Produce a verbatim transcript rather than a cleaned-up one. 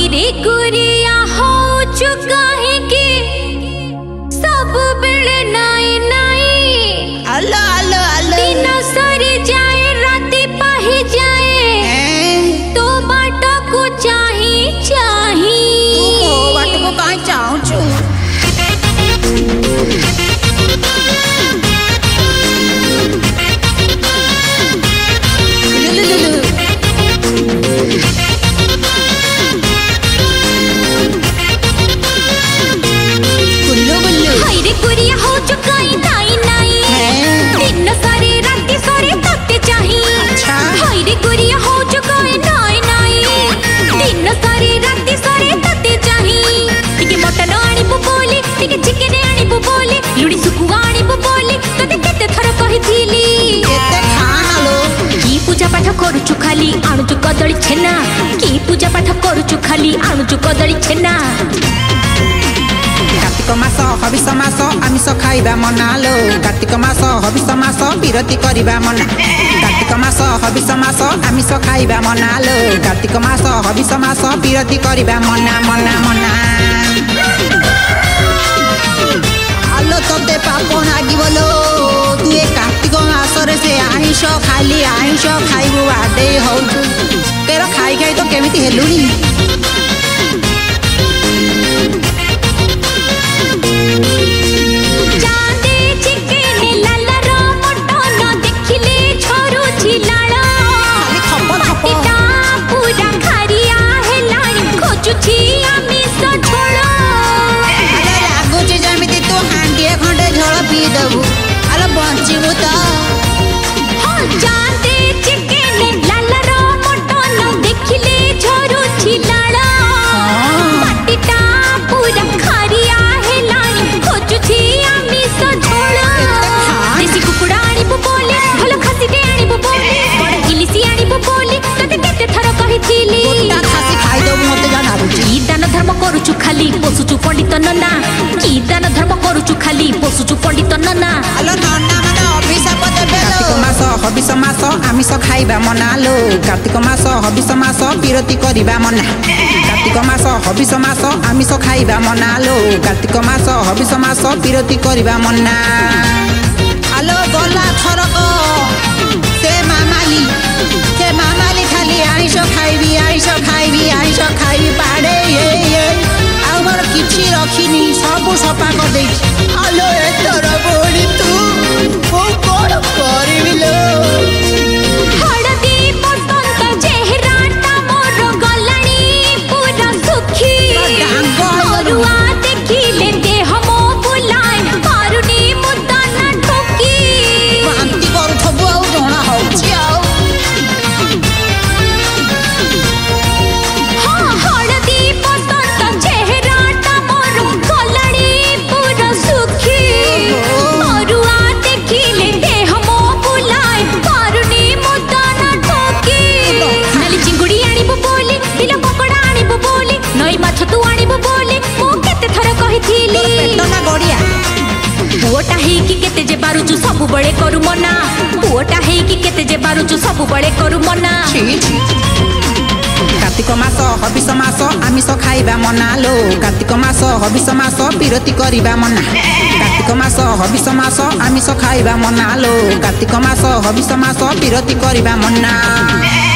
रे गुरिया हो चुका है कि सब बेले नाई नाई अल्लाह अल्लाह अल्लाह दिन सरी जाए राती पाही जाए तो बाटा को चाही चाही तू को बाट को कहीं चाहूं छु करुचु खाली आणुचु कदली छेना की पूजा पाठ करुचु खाली आणुचु कदली छेना कार्तिक मास हबिष मास आमिष खाइबा मनालो कार्तिक मास हबिष मास विरति करिबा मना कार्तिक मास हबिष मास आमिष खाइबा मनालो कार्तिक मास हबिष मास विरति करिबा मना मना मना आलो तते पाप नागिबलो तू ए कार्तिक मासरे से आइष खाली आइष खाइबु आडे होउछु तेरा खाई खाई तो केमिति हेलुनी करुचु खाली पोसुचु पंडित नना की दान धर्म करुचु खाली पोसुचु पंडित नना हेलो नना माने अभिशाप देबे कार्तिक मास हबिष मास आमिष खाइबा मनालो कार्तिक मास हबिष मास विरति करिबा मना कार्तिक मास हबिष मास आमिष खाइबा मनालो कार्तिक मास हबिष मास विरति करिबा मना हेलो गला थरक से मामाली से मामाली खाली आइष खाइबी आइष खाइबी आइष खाइबी पाड़े ये ये आमर किछि रखिनी सब सफा कर दे आलो एतर बोली तू ओ कोड करबिलो हळदी बसंत चेहराटा मोर गलाणी पूरा सुखी मरुआ देखिले देह मो बुलाय पारुनी मुदाना ठोकी शांति करथबो आ जणा होछि आ पुओटा हेकी केते जे बारुचु सब बळे करू मना पुओटा हेकी केते जे बारुचु सब बळे करू मना कार्तिक मास हबिष मास आमिष खाइबा मनालो कार्तिक मास हबिष मास विरति करिबा मना कार्तिक मास हबिष मास आमिष खाइबा मनालो कार्तिक मास हबिष मास विरति करिबा मना।